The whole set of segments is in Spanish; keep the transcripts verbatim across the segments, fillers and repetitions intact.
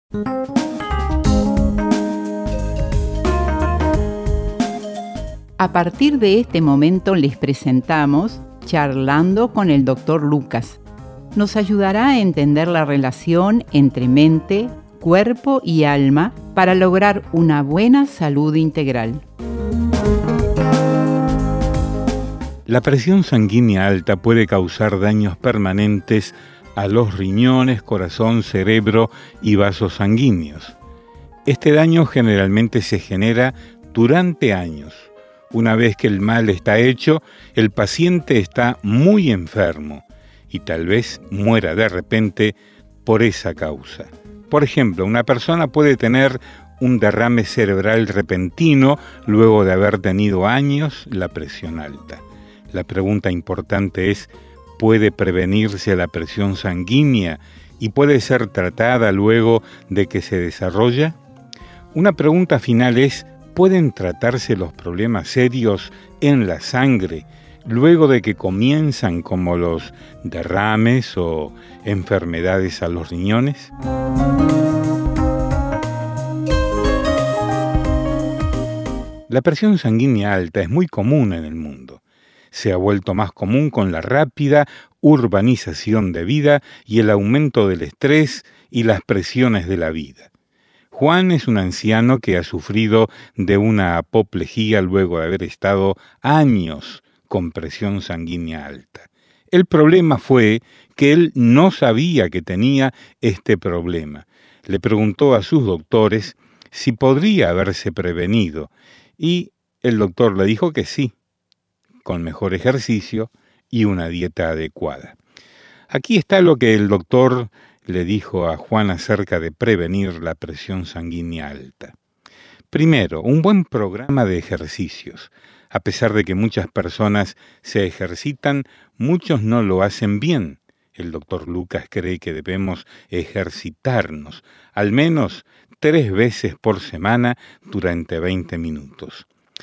A partir de este momento les presentamos Charlando con el doctor Lucas. Nos ayudará a entender la relación entre mente, cuerpo y alma para lograr una buena salud integral. La presión sanguínea alta puede causar daños permanentes a los riñones, corazón, cerebro y vasos sanguíneos. Este daño generalmente se genera durante años. Una vez que el mal está hecho, el paciente está muy enfermo y tal vez muera de repente por esa causa. Por ejemplo, una persona puede tener un derrame cerebral repentino luego de haber tenido años la presión alta. La pregunta importante es, ¿puede prevenirse la presión sanguínea y puede ser tratada luego de que se desarrolla? Una pregunta final es, ¿pueden tratarse los problemas serios en la sangre luego de que comienzan, como los derrames o enfermedades a los riñones? La presión sanguínea alta es muy común en el mundo. Se ha vuelto más común con la rápida urbanización de vida y el aumento del estrés y las presiones de la vida. Juan es un anciano que ha sufrido de una apoplejía luego de haber estado años con presión sanguínea alta. El problema fue que él no sabía que tenía este problema. Le preguntó a sus doctores si podría haberse prevenido y el doctor le dijo que sí, con mejor ejercicio y una dieta adecuada. Aquí está lo que el doctor le dijo a Juan acerca de prevenir la presión sanguínea alta. Primero, un buen programa de ejercicios. A pesar de que muchas personas se ejercitan, muchos no lo hacen bien. El doctor Lucas cree que debemos ejercitarnos al menos tres veces por semana durante veinte minutos.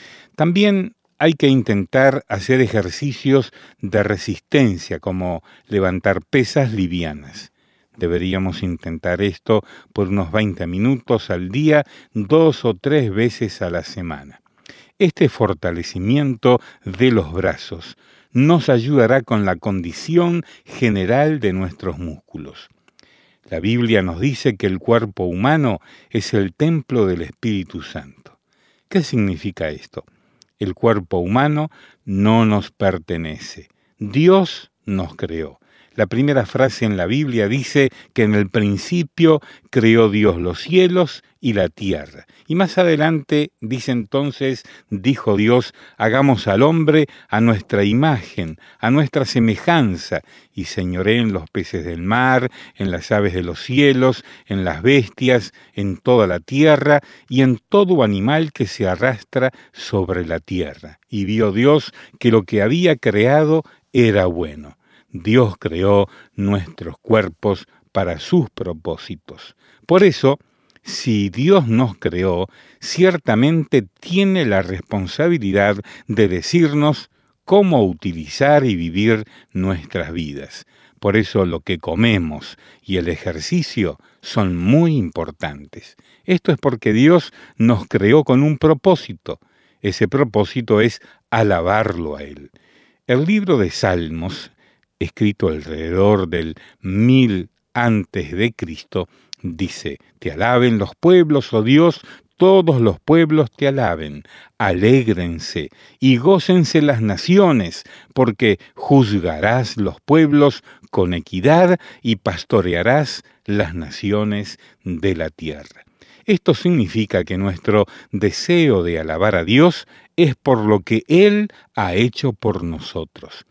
También hay que intentar hacer ejercicios de resistencia, como levantar pesas livianas. Deberíamos intentar esto por unos veinte minutos al día, dos o tres veces a la semana. Este fortalecimiento de los brazos nos ayudará con la condición general de nuestros músculos. La Biblia nos dice que el cuerpo humano es el templo del Espíritu Santo. ¿Qué significa esto? El cuerpo humano no nos pertenece. Dios nos creó. La primera frase en la Biblia dice que en el principio creó Dios los cielos y la tierra. Y más adelante dice entonces, dijo Dios, hagamos al hombre a nuestra imagen, a nuestra semejanza, y señoree en los peces del mar, en las aves de los cielos, en las bestias, en toda la tierra y en todo animal que se arrastra sobre la tierra. Y vio Dios que lo que había creado era bueno. Dios creó nuestros cuerpos para sus propósitos. Por eso, si Dios nos creó, ciertamente tiene la responsabilidad de decirnos cómo utilizar y vivir nuestras vidas. Por eso lo que comemos y el ejercicio son muy importantes. Esto es porque Dios nos creó con un propósito. Ese propósito es alabarlo a Él. El libro de Salmos, escrito alrededor del mil antes de Cristo, dice, te alaben los pueblos, oh Dios, todos los pueblos te alaben, alégrense y gócense las naciones, porque juzgarás los pueblos con equidad y pastorearás las naciones de la tierra. Esto significa que nuestro deseo de alabar a Dios es por lo que Él ha hecho por nosotros.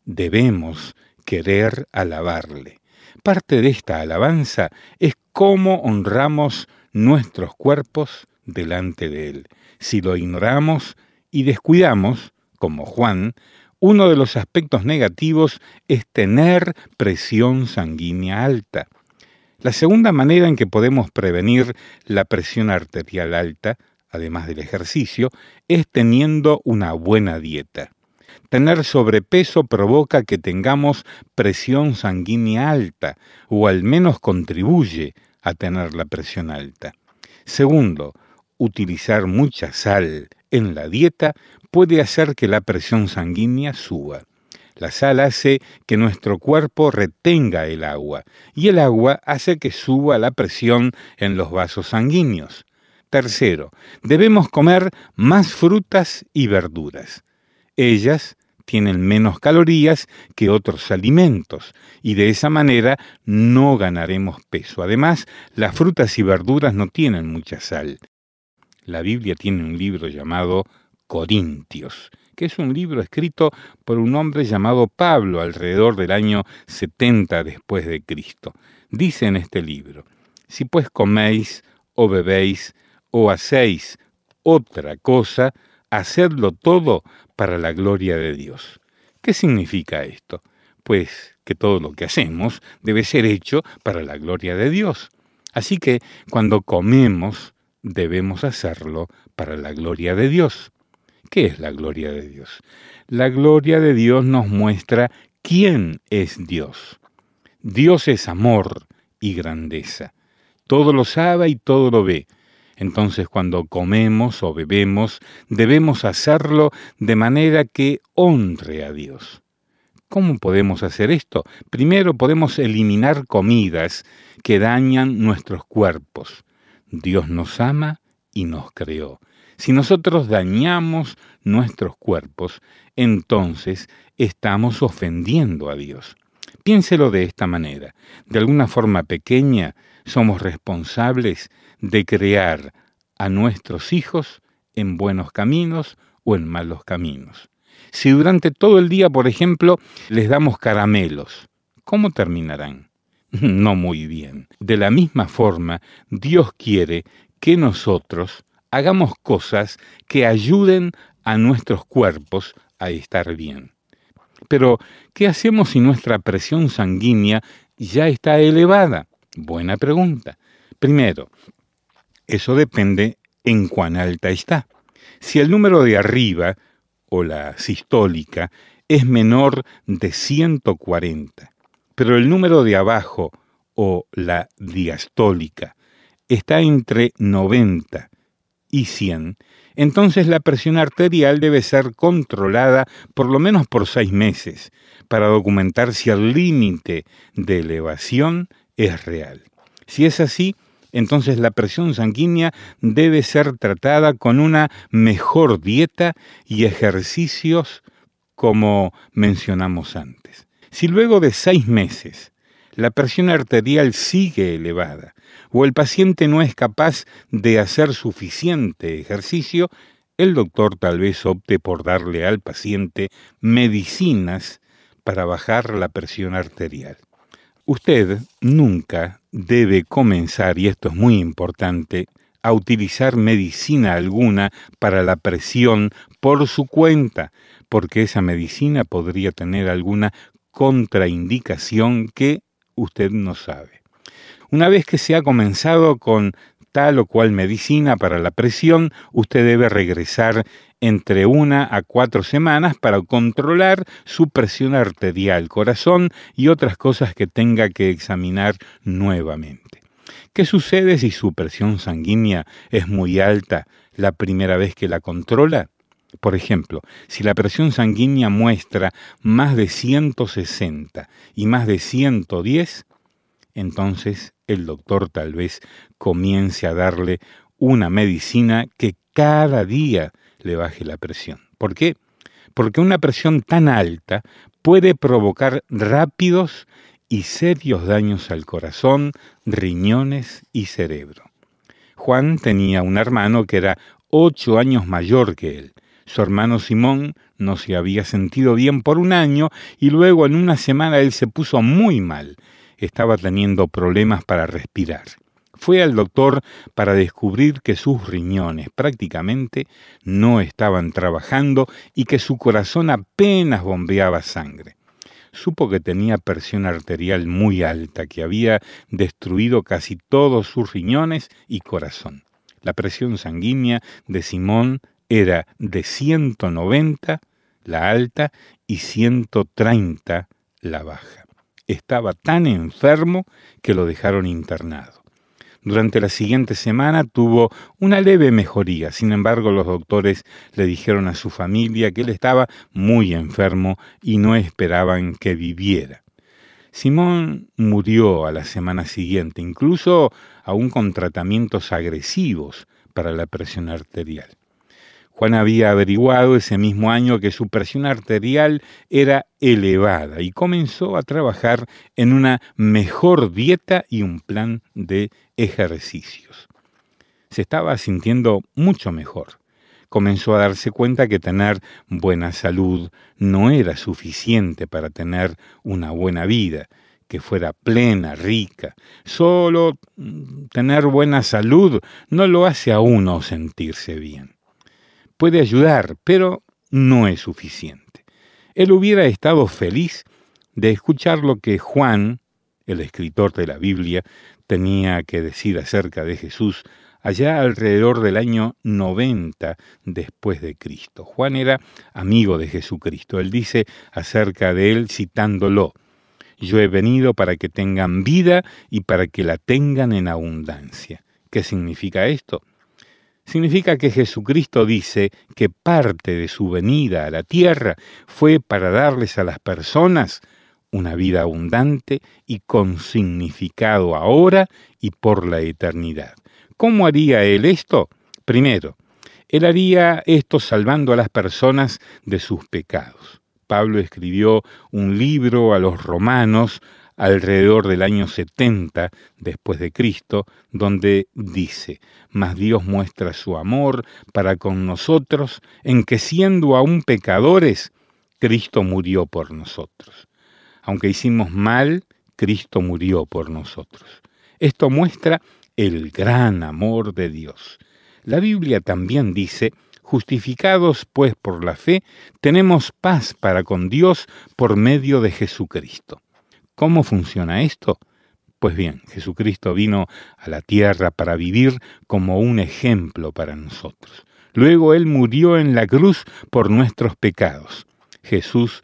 Debemos querer alabarle. Parte de esta alabanza es cómo honramos nuestros cuerpos delante de Él. Si lo ignoramos y descuidamos, como Juan, uno de los aspectos negativos es tener presión sanguínea alta. La segunda manera en que podemos prevenir la presión arterial alta, además del ejercicio, es teniendo una buena dieta. Tener sobrepeso provoca que tengamos presión sanguínea alta, o al menos contribuye a tener la presión alta. Segundo, utilizar mucha sal en la dieta puede hacer que la presión sanguínea suba. La sal hace que nuestro cuerpo retenga el agua y el agua hace que suba la presión en los vasos sanguíneos. Tercero, debemos comer más frutas y verduras. Ellas tienen menos calorías que otros alimentos y de esa manera no ganaremos peso. Además, las frutas y verduras no tienen mucha sal. La Biblia tiene un libro llamado Corintios, que es un libro escrito por un hombre llamado Pablo alrededor del año setenta después de Cristo. Dice en este libro: si pues coméis o bebéis o hacéis otra cosa, hacedlo todo para la gloria de Dios. ¿Qué significa esto? Pues que todo lo que hacemos debe ser hecho para la gloria de Dios. Así que cuando comemos, debemos hacerlo para la gloria de Dios. ¿Qué es la gloria de Dios? La gloria de Dios nos muestra quién es Dios. Dios es amor y grandeza. Todo lo sabe y todo lo ve. Entonces, cuando comemos o bebemos, debemos hacerlo de manera que honre a Dios. ¿Cómo podemos hacer esto? Primero, podemos eliminar comidas que dañan nuestros cuerpos. Dios nos ama y nos creó. Si nosotros dañamos nuestros cuerpos, entonces estamos ofendiendo a Dios. Piénselo de esta manera. De alguna forma pequeña, somos responsables de crear a nuestros hijos en buenos caminos o en malos caminos. Si durante todo el día, por ejemplo, les damos caramelos, ¿cómo terminarán? No muy bien. De la misma forma, Dios quiere que nosotros hagamos cosas que ayuden a nuestros cuerpos a estar bien. Pero, ¿qué hacemos si nuestra presión sanguínea ya está elevada? Buena pregunta. Primero, eso depende en cuán alta está. Si el número de arriba, o la sistólica, es menor de ciento cuarenta, pero el número de abajo, o la diastólica, está entre noventa y cien, entonces la presión arterial debe ser controlada por lo menos por seis meses para documentar si el límite de elevación es real. Si es así, entonces la presión sanguínea debe ser tratada con una mejor dieta y ejercicios como mencionamos antes. Si luego de seis meses la presión arterial sigue elevada o el paciente no es capaz de hacer suficiente ejercicio, el doctor tal vez opte por darle al paciente medicinas para bajar la presión arterial. Usted nunca debe comenzar, y esto es muy importante, a utilizar medicina alguna para la presión por su cuenta, porque esa medicina podría tener alguna contraindicación que usted no sabe. Una vez que se ha comenzado con tal o cual medicina para la presión, usted debe regresar entre una a cuatro semanas para controlar su presión arterial, corazón y otras cosas que tenga que examinar nuevamente. ¿Qué sucede si su presión sanguínea es muy alta la primera vez que la controla? Por ejemplo, si la presión sanguínea muestra más de ciento sesenta y más de ciento diez, entonces el doctor tal vez comience a darle una medicina que cada día le baje la presión. ¿Por qué? Porque una presión tan alta puede provocar rápidos y serios daños al corazón, riñones y cerebro. Juan tenía un hermano que era ocho años mayor que él. Su hermano Simón no se había sentido bien por un año y luego en una semana él se puso muy mal. Estaba teniendo problemas para respirar. Fue al doctor para descubrir que sus riñones prácticamente no estaban trabajando y que su corazón apenas bombeaba sangre. Supo que tenía presión arterial muy alta, que había destruido casi todos sus riñones y corazón. La presión sanguínea de Simón era de ciento noventa, la alta, y ciento treinta, la baja. Estaba tan enfermo que lo dejaron internado. Durante la siguiente semana tuvo una leve mejoría. Sin embargo, los doctores le dijeron a su familia que él estaba muy enfermo y no esperaban que viviera. Simón murió a la semana siguiente, incluso aún con tratamientos agresivos para la presión arterial. Juan había averiguado ese mismo año que su presión arterial era elevada y comenzó a trabajar en una mejor dieta y un plan de ejercicios. Se estaba sintiendo mucho mejor. Comenzó a darse cuenta que tener buena salud no era suficiente para tener una buena vida, que fuera plena, rica. Solo tener buena salud no lo hace a uno sentirse bien. Puede ayudar, pero no es suficiente. Él hubiera estado feliz de escuchar lo que Juan, el escritor de la Biblia, tenía que decir acerca de Jesús allá alrededor del año noventa después de Cristo. Juan era amigo de Jesucristo. Él dice acerca de él, citándolo: «Yo he venido para que tengan vida y para que la tengan en abundancia». ¿Qué significa esto? Significa que Jesucristo dice que parte de su venida a la tierra fue para darles a las personas una vida abundante y con significado ahora y por la eternidad. ¿Cómo haría Él esto? Primero, Él haría esto salvando a las personas de sus pecados. Pablo escribió un libro a los romanos alrededor del año setenta después de Cristo, donde dice: «Mas Dios muestra su amor para con nosotros, en que siendo aún pecadores, Cristo murió por nosotros». Aunque hicimos mal, Cristo murió por nosotros. Esto muestra el gran amor de Dios. La Biblia también dice: «Justificados pues por la fe, tenemos paz para con Dios por medio de Jesucristo». ¿Cómo funciona esto? Pues bien, Jesucristo vino a la tierra para vivir como un ejemplo para nosotros. Luego Él murió en la cruz por nuestros pecados. Jesús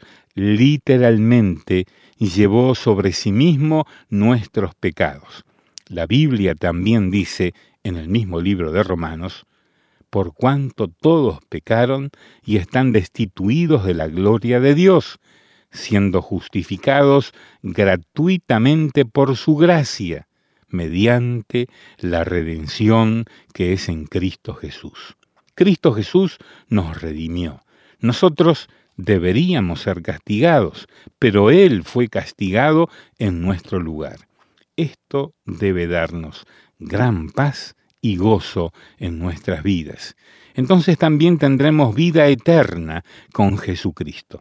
literalmente llevó sobre sí mismo nuestros pecados. La Biblia también dice en el mismo libro de Romanos: «Por cuanto todos pecaron y están destituidos de la gloria de Dios, siendo justificados gratuitamente por su gracia, mediante la redención que es en Cristo Jesús». Cristo Jesús nos redimió. Nosotros deberíamos ser castigados, pero Él fue castigado en nuestro lugar. Esto debe darnos gran paz y gozo en nuestras vidas. Entonces también tendremos vida eterna con Jesucristo.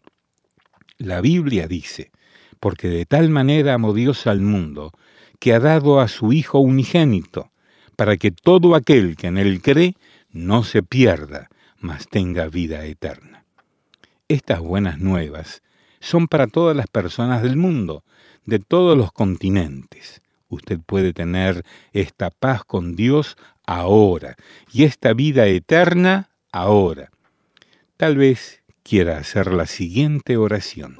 La Biblia dice: «Porque de tal manera amó Dios al mundo, que ha dado a su Hijo unigénito, para que todo aquel que en Él cree no se pierda, mas tenga vida eterna». Estas buenas nuevas son para todas las personas del mundo, de todos los continentes. Usted puede tener esta paz con Dios ahora y esta vida eterna ahora. Tal vez quiera hacer la siguiente oración.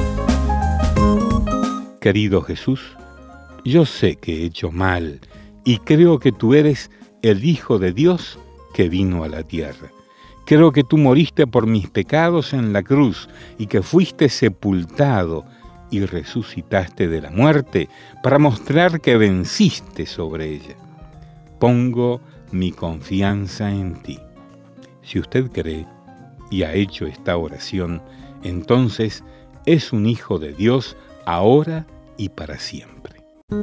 Querido Jesús, yo sé que he hecho mal y creo que tú eres el Hijo de Dios que vino a la tierra. Creo que tú moriste por mis pecados en la cruz y que fuiste sepultado y resucitaste de la muerte para mostrar que venciste sobre ella. Pongo mi confianza en ti. Si usted cree y ha hecho esta oración, entonces es un hijo de Dios ahora y para siempre.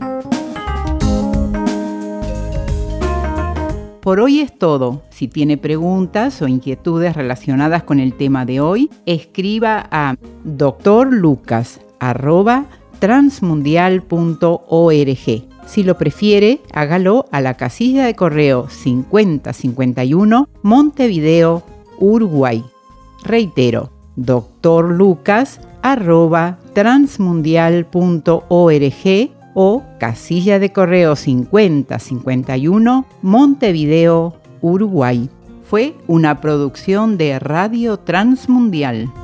Por hoy es todo. Si tiene preguntas o inquietudes relacionadas con el tema de hoy, escriba a doctorlucas arroba transmundial punto org. Si lo prefiere, hágalo a la casilla de correo cincuenta cincuenta y uno, Montevideo, Uruguay. Reitero, doctorlucas arroba transmundial punto org o casilla de correo cincuenta cincuenta y uno, Montevideo, Uruguay. Fue una producción de Radio Transmundial.